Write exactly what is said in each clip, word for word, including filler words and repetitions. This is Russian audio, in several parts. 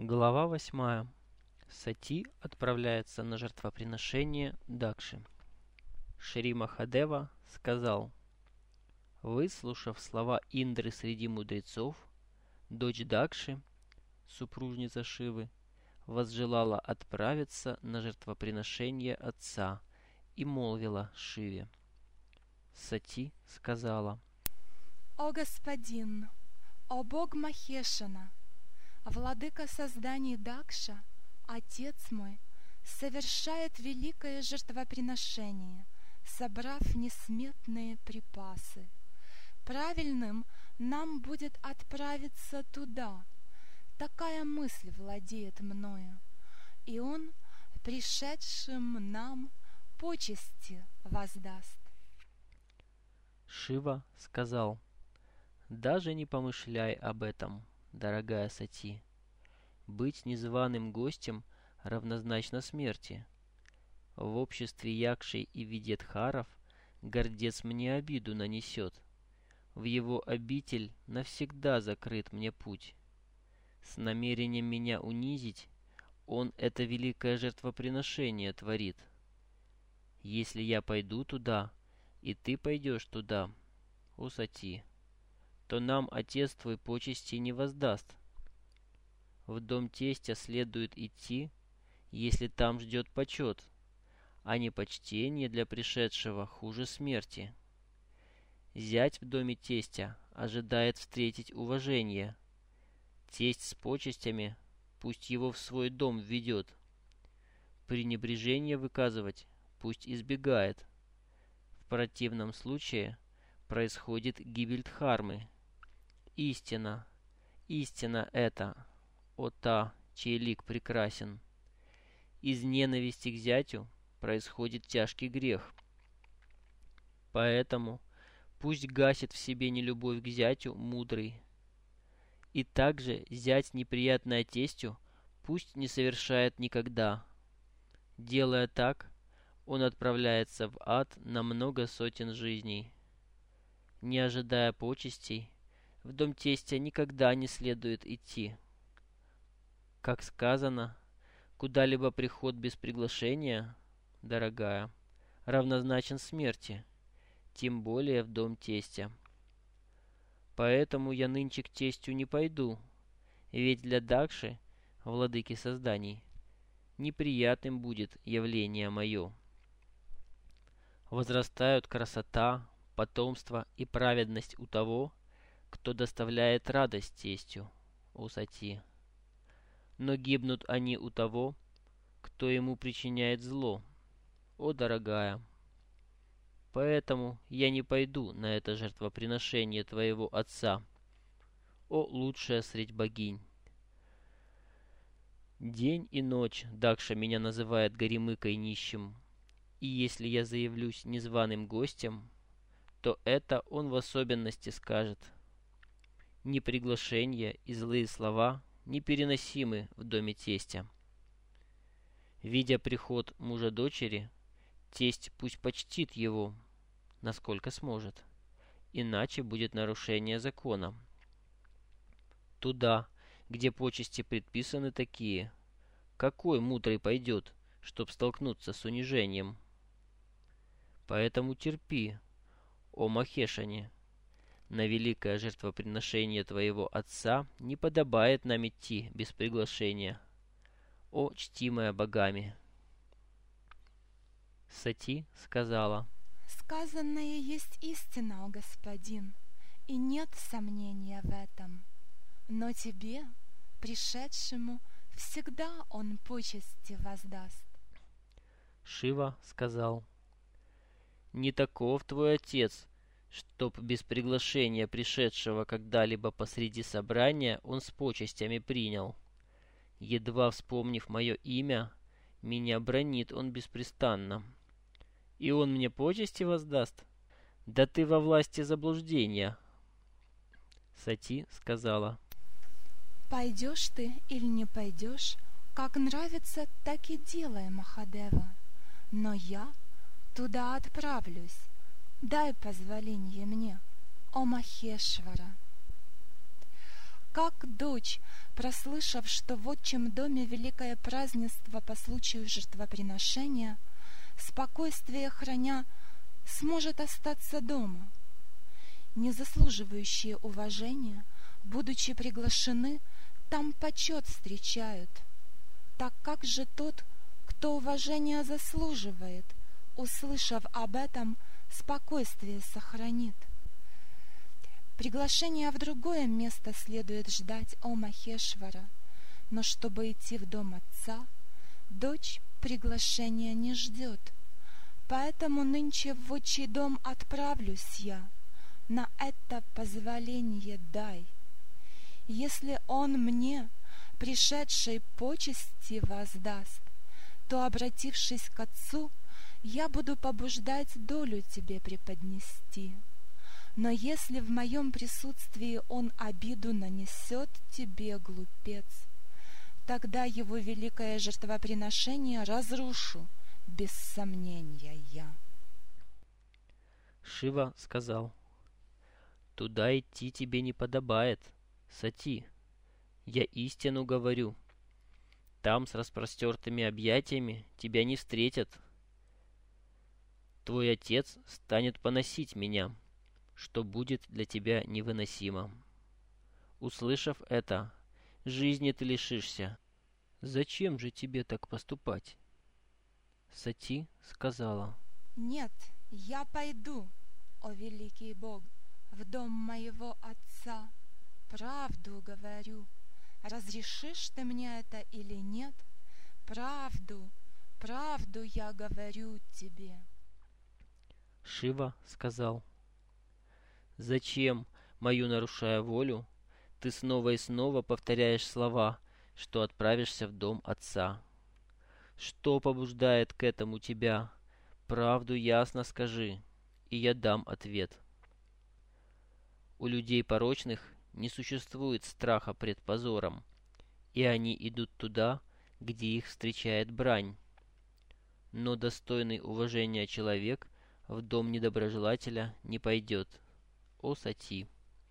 Глава восьмая. Сати отправляется на жертвоприношение Дакши. Шри Махадева сказал: выслушав слова Индры среди мудрецов, дочь Дакши, супружница Шивы, возжелала отправиться на жертвоприношение отца и молвила Шиве. Сати сказала: «О господин, о бог Махешана, владыка созданий Дакша, отец мой, совершает великое жертвоприношение, собрав несметные припасы. Правильным нам будет отправиться туда. Такая мысль владеет мною, и он пришедшим нам почести воздаст». Шива сказал: даже не помышляй об этом, дорогая Сати. Быть незваным гостем равнозначно смерти. В обществе Якшей и Видетхаров гордец мне обиду нанесет. В его обитель навсегда закрыт мне путь. С намерением меня унизить он это великое жертвоприношение творит. Если я пойду туда, и ты пойдешь туда, о Сати, то нам отец твой почести не воздаст. В дом тестя следует идти, если там ждет почет, а непочтение для пришедшего хуже смерти. Зять в доме тестя ожидает встретить уважение. Тесть с почестями пусть его в свой дом введет. Пренебрежение выказывать пусть избегает. В противном случае происходит гибель Дхармы. Истина, истина это, о та, чей лик прекрасен. Из ненависти к зятю происходит тяжкий грех. Поэтому пусть гасит в себе нелюбовь к зятю мудрый. И также зять, неприятное тестю, пусть не совершает никогда. Делая так, он отправляется в ад на много сотен жизней. Не ожидая почестей, в дом тестя никогда не следует идти. Как сказано, куда-либо приход без приглашения, дорогая, равнозначен смерти, тем более в дом тестя. Поэтому я нынче к тестю не пойду, ведь для Дакши, владыки созданий, неприятным будет явление мое. Возрастают красота, потомство и праведность у того, кто доставляет радость тестю, о Сати. Но гибнут они у того, кто ему причиняет зло, о дорогая. Поэтому я не пойду на это жертвоприношение твоего отца, о лучшая средь богинь. День и ночь Дакша меня называет горемыкой нищим, и если я заявлюсь незваным гостем, то это он в особенности скажет. Неприглашение и злые слова непереносимы в доме тестя. Видя приход мужа дочери, тесть пусть почтит его, насколько сможет, иначе будет нарушение закона. Туда, где почести предписаны такие, какой мудрый пойдет, чтоб столкнуться с унижением? Поэтому терпи, о Махешане. На великое жертвоприношение твоего отца не подобает нам идти без приглашения, о чтимая богами. Сати сказала: «Сказанное есть истина, о господин, и нет сомнения в этом. Но тебе, пришедшему, всегда он почести воздаст». Шива сказал: не таков твой отец, чтоб без приглашения пришедшего когда-либо посреди собрания он с почестями принял. Едва вспомнив мое имя, меня бранит он беспрестанно. И он мне почести воздаст? Да ты во власти заблуждения. Сати сказала: «Пойдешь ты или не пойдешь, как нравится, так и делай, Махадева. Но я туда отправлюсь. Дай позволение мне, о Махешвара». как дочь, прослышав, что в отчим доме великое празднество по случаю жертвоприношения, спокойствие храня, сможет остаться дома? Не заслуживающие уважения, будучи приглашены, там почет встречают. Так как же тот, кто уважения заслуживает, услышав об этом, спокойствие сохранит? Приглашение в другое место следует ждать о Махешвара, но чтобы идти в дом отца, дочь приглашения не ждет. Поэтому нынче в отчий дом отправлюсь я, на это позволение дай. Если он мне, пришедшей почести, воздаст, то, обратившись к отцу, я буду побуждать долю тебе преподнести. Но если в моем присутствии он обиду нанесет тебе, глупец, тогда его великое жертвоприношение разрушу, без сомнения я. Шива сказал: «Туда идти тебе не подобает, Сати. Я истину говорю. Там с распростертыми объятиями тебя не встретят. Твой отец станет поносить меня, что будет для тебя невыносимо. Услышав это, жизни ты лишишься. Зачем же тебе так поступать?» Сати сказала: Нет, я пойду, о великий Бог, в дом моего отца. Правду говорю. Разрешишь ты мне это или нет? Правду, правду я говорю тебе. Шива сказал: «Зачем, мою нарушая волю, ты снова и снова повторяешь слова, что отправишься в дом отца? Что побуждает к этому тебя? Правду ясно скажи, и я дам ответ. У людей порочных не существует страха пред позором, и они идут туда, где их встречает брань. Но достойный уважения человек в дом недоброжелателя не пойдет, о Сати.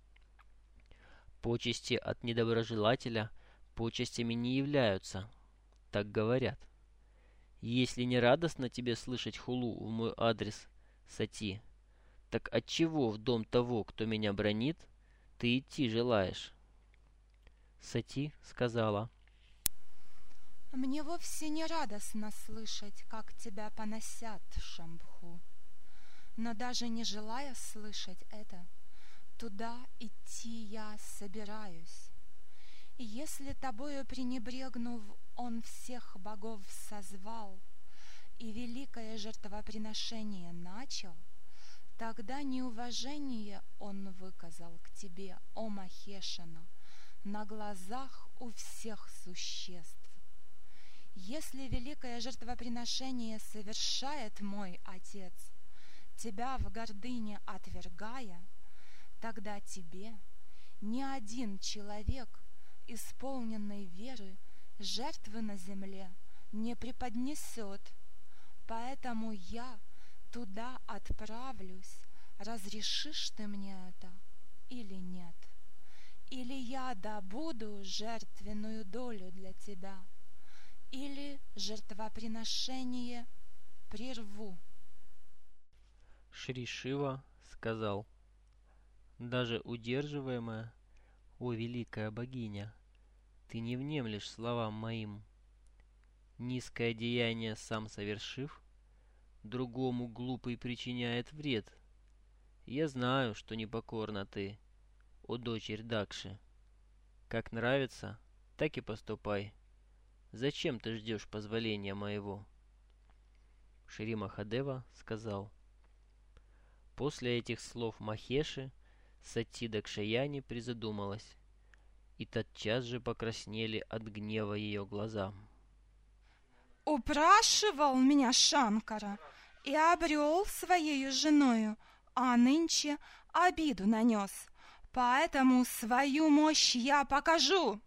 Почести от недоброжелателя почестями не являются, так говорят. Если не радостно тебе слышать хулу в мой адрес, Сати, так отчего в дом того, кто меня бранит, ты идти желаешь?» Сати сказала: Мне вовсе не радостно слышать, как тебя поносят, Шамбху. Но даже не желая слышать это, туда идти я собираюсь. И если тобою пренебрегнув, он всех богов созвал и великое жертвоприношение начал, тогда неуважение он выказал к тебе, о Махешана, на глазах у всех существ. Если великое жертвоприношение совершает мой отец, тебя в гордыне отвергая, тогда тебе ни один человек, исполненный веры, жертвы на земле не преподнесет. Поэтому я туда отправлюсь, разрешишь ты мне это или нет? Или я добуду жертвенную долю для тебя, или жертвоприношение прерву. Шри Шива сказал: «Даже удерживаемая, о великая богиня, ты не внемлешь словам моим. Низкое деяние сам совершив, другому глупый причиняет вред. Я знаю, что непокорна ты, о дочерь Дакши. Как нравится, так и поступай. Зачем ты ждешь позволения моего?» Шри Махадева сказал: После этих слов Махеши Сати Дакшаяни призадумалась, и тотчас же покраснели от гнева ее глаза. Упрашивал меня Шанкара и обрел своею женою, а нынче обиду нанес, поэтому свою мощь я покажу.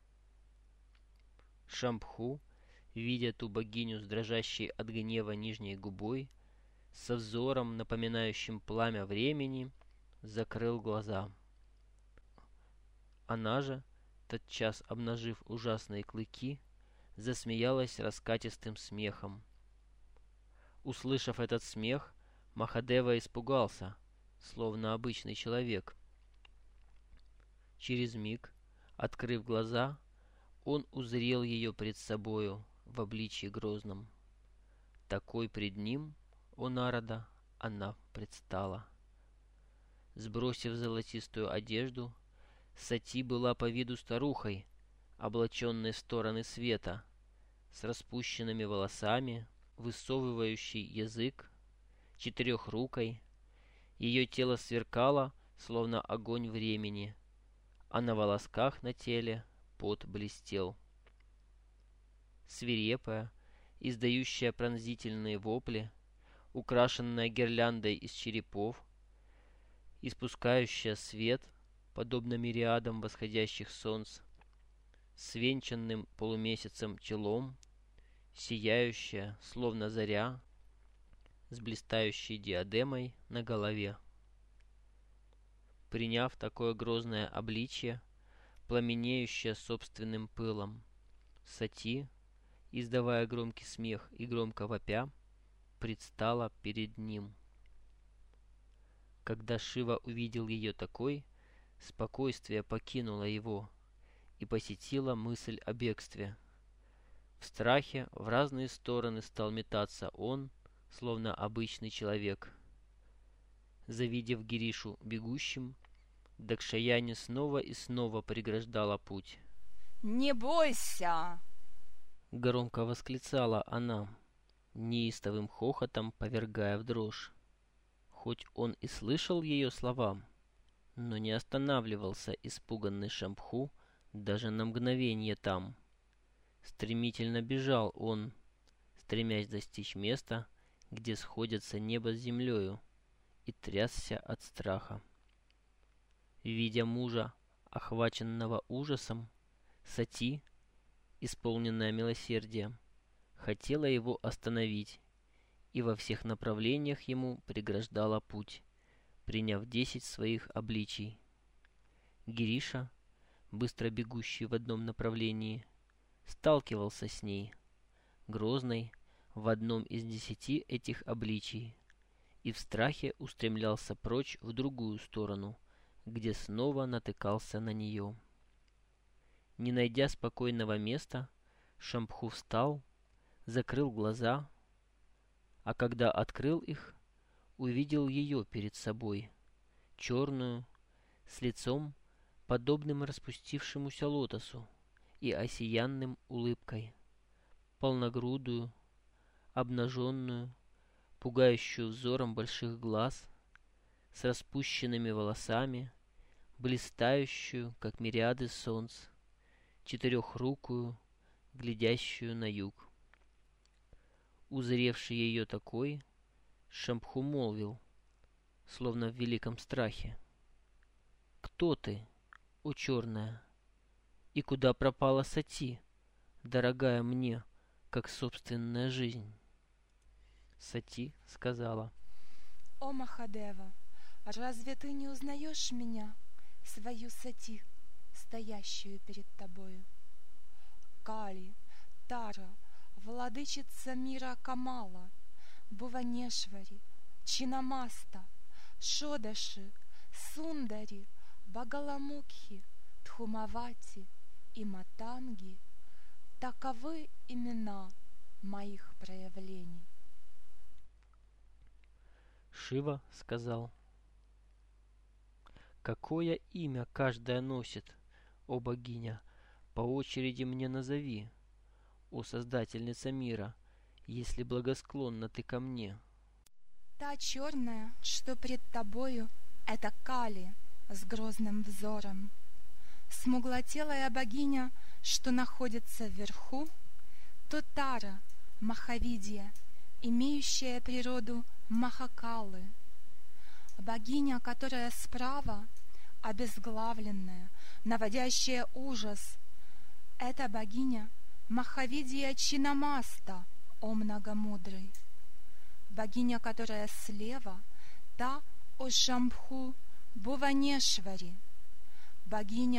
Шамбху, видя ту богиню с дрожащей от гнева нижней губой, со взором, напоминающим пламя времени, закрыл глаза. Она же, тотчас обнажив ужасные клыки, засмеялась раскатистым смехом. Услышав этот смех, Махадева испугался, словно обычный человек. Через миг, открыв глаза, он узрел ее пред собою в обличье грозном. Такой пред ним, о Нарада, она предстала. Сбросив золотистую одежду, Сати была по виду старухой, облаченной в стороны света, с распущенными волосами, высовывающий язык, четырехрукой. Ее тело сверкало, словно огонь времени, а на волосках на теле пот блестел. Свирепая, издающая пронзительные вопли, украшенная гирляндой из черепов, испускающая свет, подобно мириадам восходящих солнц, с венчанным полумесяцем челом, сияющая, словно заря, с блистающей диадемой на голове. Приняв такое грозное обличье, пламенеющее собственным пылом, Сати, издавая громкий смех и громко вопя, предстала перед ним. Когда Шива увидел ее такой, спокойствие покинуло его, и посетила мысль о бегстве. В страхе в разные стороны стал метаться он, словно обычный человек. Завидев Гиришу бегущим, Дакшаяни снова и снова преграждала путь. «Не бойся!» — громко восклицала она, неистовым хохотом повергая в дрожь. Хоть он и слышал ее слова, но не останавливался испуганный Шамбху даже на мгновение там. Стремительно бежал он, стремясь достичь места, где сходятся небо с землею, и трясся от страха. Видя мужа, охваченного ужасом, Сати, исполненная милосердия, хотела его остановить и во всех направлениях ему преграждала путь, приняв десять своих обличий. Гириша, быстро бегущий в одном направлении, сталкивался с ней, грозной, в одном из десяти этих обличий, и в страхе устремлялся прочь в другую сторону, где снова натыкался на нее. Не найдя спокойного места, Шамбху встал, закрыл глаза, а когда открыл их, увидел ее перед собой, черную, с лицом, подобным распустившемуся лотосу и осиянным улыбкой, полногрудую, обнаженную, пугающую взором больших глаз, с распущенными волосами, блистающую, как мириады солнц, четырехрукую, глядящую на юг. Узревший ее такой, Шамбху молвил, словно в великом страхе: «Кто ты, о черная, и куда пропала Сати, дорогая мне, как собственная жизнь?» Сати сказала: «О Махадева, разве ты не узнаешь меня, свою Сати, стоящую перед тобою? Кали, Тара, владычица мира Камала, Буванешвари, Чинамаста, Шодаши, Сундари, Багаламукхи, Тхумавати и Матанги — таковы имена моих проявлений». Шива сказал: «Какое имя каждая носит, о богиня, по очереди мне назови, о создательница мира, если благосклонна ты ко мне». Та черная, что пред тобою, это Кали с грозным взором. Смуглотелая богиня, что находится вверху, то Тара, Махавидья, имеющая природу Махакалы. Богиня, которая справа, обезглавленная, наводящая ужас, это богиня Махавидья Чинамаста, о многомудрый. Богиня, которая слева, та о Шамбху Буванешвари. Богиня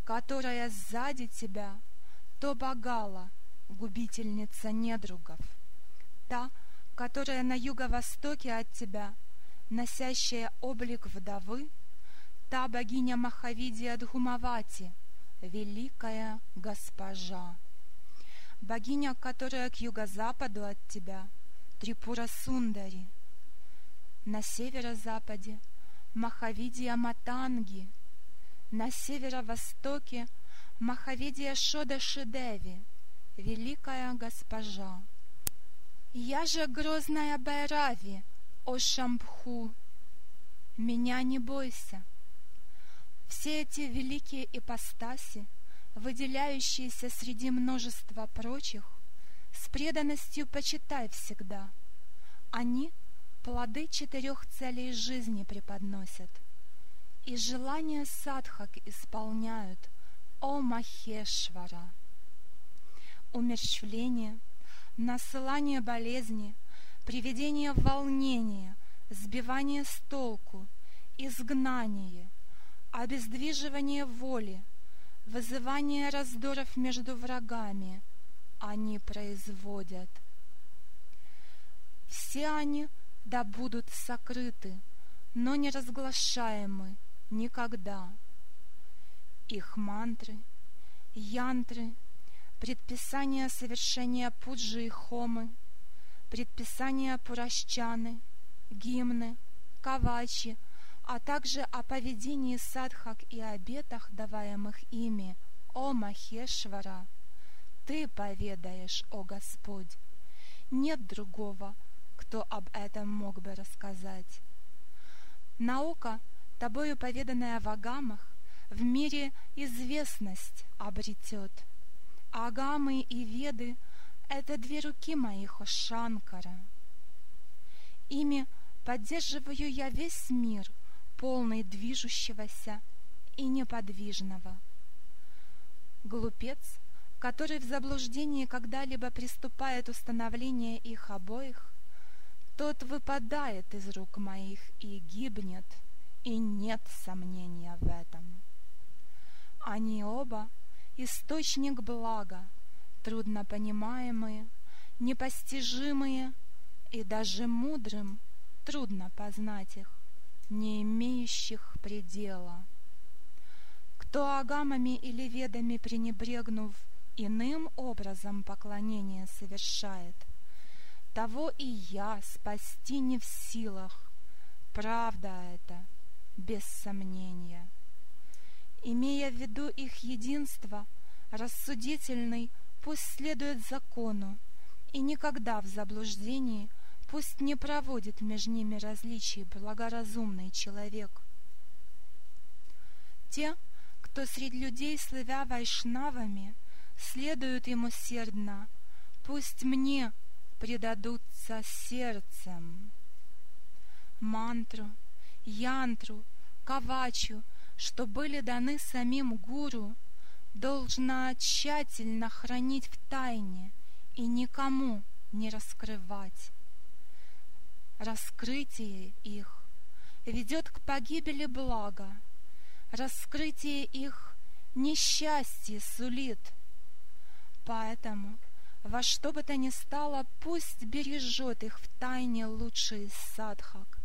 которая сзади тебя, то Багала, губительница недругов, та, которая на юго-востоке от тебя, носящая облик вдовы, та богиня Махавидия Дхумавати, великая госпожа, богиня, которая к юго-западу от тебя, Трипура Сундари, на северо-западе Махавидия Матанги, на северо-востоке Махавидия Шодаши Деви, великая госпожа. Я же грозная Байрави, о Шамбху, меня не бойся. Все эти великие ипостаси, выделяющиеся среди множества прочих, с преданностью почитай всегда. Они плоды четырех целей жизни преподносят, и желания садхак исполняют, о Махешвара. Умерщвление, насылание болезни, приведение в волнение, сбивание с толку, изгнание, обездвиживание воли, вызывание раздоров между врагами они производят. Все они да будут сокрыты, но не разглашаемы никогда. Их мантры, янтры, предписания совершения пуджи и хомы, предписания пурашчаны, гимны, кавачи, а также о поведении садхак и обетах, даваемых ими, о Махешвара, ты поведаешь, о Господь. Нет другого, кто об этом мог бы рассказать. Наука, тобою поведанная в агамах, в мире известность обретет. Агамы и веды — это две руки моих, о Шанкара. Ими поддерживаю я весь мир, полный движущегося и неподвижного. Глупец, который в заблуждении когда-либо приступает установление их обоих, тот выпадает из рук моих и гибнет, и нет сомнения в этом. Они оба — источник блага, трудно понимаемые, непостижимые, и даже мудрым трудно познать их, не имеющих предела. Кто агамами или ведами пренебрегнув, иным образом поклонение совершает, того и я спасти не в силах. Правда это, без сомнения. Имея в виду их единство, рассудительный пусть следует закону, и никогда в заблуждении пусть не проводит между ними различий благоразумный человек. Те, кто среди людей, славя вайшнавами, следуют им усердно, пусть мне предадутся сердцем. Мантру, янтру, кавачу, что были даны самим гуру, должна тщательно хранить в тайне и никому не раскрывать. Раскрытие их ведет к погибели блага, раскрытие их несчастье сулит. Поэтому во что бы то ни стало, пусть бережет их в тайне лучший из садхак.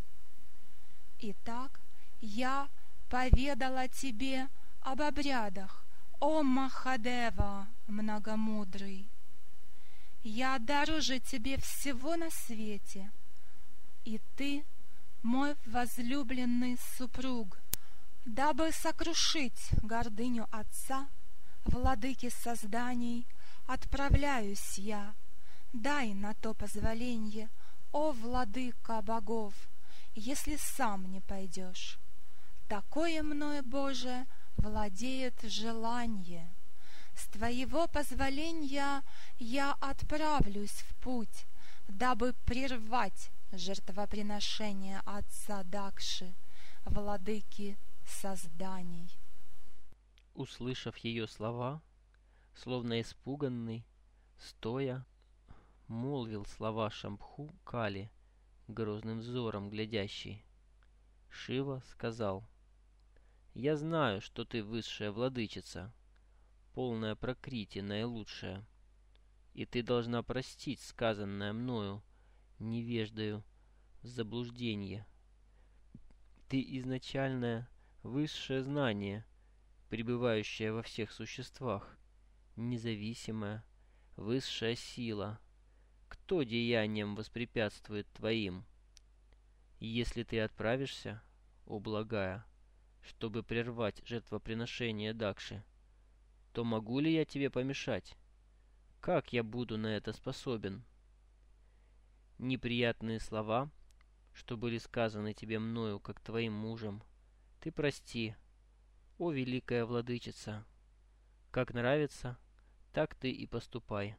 Итак, я поведала тебе об обрядах, о Махадева многомудрый. Я дороже тебе всего на свете, и ты мой возлюбленный супруг. Дабы сокрушить гордыню отца, владыки созданий, отправляюсь я. Дай на то позволенье, о владыка богов, если сам не пойдешь. Такое мною, Боже, владеет желание. С твоего позволения я отправлюсь в путь, дабы прервать жертвоприношение отца Дакши, владыки созданий. Услышав ее слова, словно испуганный, стоя, молвил слова Шамбху Кали, грозным взором глядящий. Шива сказал: Я знаю, что ты высшая владычица, полная Пракрити, наилучшая, и ты должна простить сказанное мною, невеждою, заблуждение. Ты изначальное высшее знание, пребывающее во всех существах, независимая, высшая сила. Кто деянием воспрепятствует твоим? Если ты отправишься, о благая, чтобы прервать жертвоприношение Дакши, то могу ли я тебе помешать? Как я буду на это способен? Неприятные слова, что были сказаны тебе мною, как твоим мужем, ты прости, о великая владычица. Как нравится, так ты и поступай.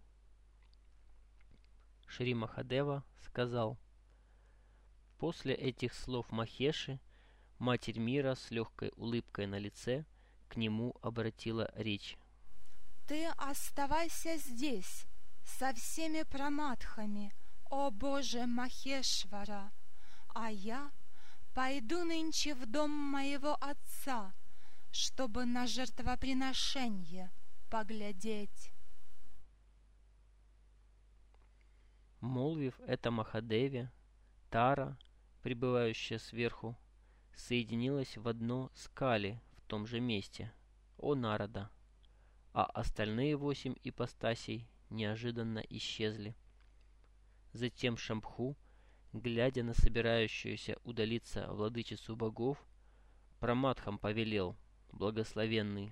Шри Махадева сказал. После этих слов Махеши, Матерь Мира с легкой улыбкой на лице к нему обратила речь. Ты оставайся здесь со всеми праматхами, о Боже Махешвара, а я пойду нынче в дом моего отца, чтобы на жертвоприношение поглядеть. Молвив это Махадеве, Тара, пребывающая сверху, соединилась в одно с Кали в том же месте, о Нарада, а остальные восемь ипостасей неожиданно исчезли. Затем Шамбху, глядя на собирающуюся удалиться владычицу богов, праматхам повелел, благословенный: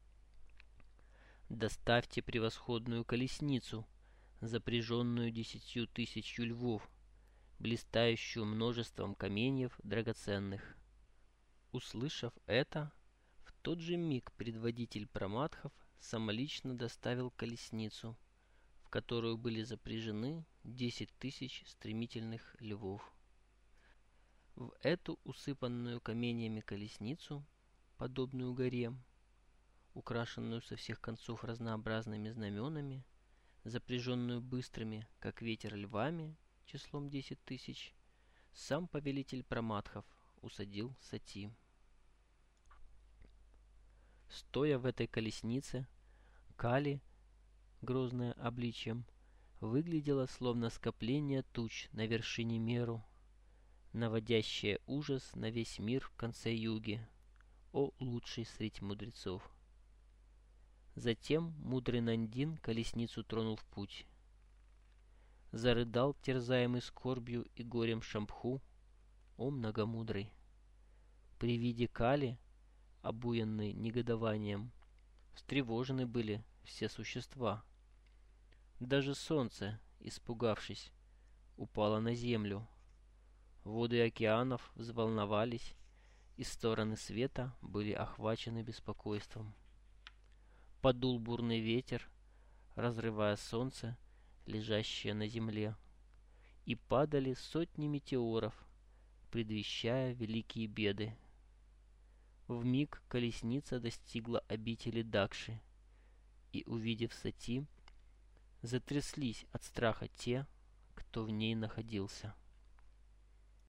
«Доставьте превосходную колесницу, запряженную десятью тысячью львов, блистающую множеством каменьев драгоценных». Услышав это, в тот же миг предводитель праматхов самолично доставил колесницу, в которую были запряжены десять тысяч стремительных львов. В эту усыпанную каменьями колесницу, подобную горе, украшенную со всех концов разнообразными знаменами, запряженную быстрыми, как ветер, львами, числом десять тысяч, сам повелитель праматхов усадил Сати. Стоя в этой колеснице, Кали, грозная обличьем, выглядела словно скопление туч на вершине Меру, наводящее ужас на весь мир в конце юги, о лучший средь мудрецов. Затем мудрый Нандин колесницу тронул в путь. Зарыдал терзаемый скорбью и горем Шамбху, о многомудрый. При виде Кали, обуянной негодованием, встревожены были все существа. Даже солнце, испугавшись, упало на землю. Воды океанов взволновались, и стороны света были охвачены беспокойством. Подул бурный ветер, разрывая солнце, лежащее на земле, и падали сотни метеоров, предвещая великие беды. Вмиг колесница достигла обители Дакши, и, увидев Сати, затряслись от страха те, кто в ней находился.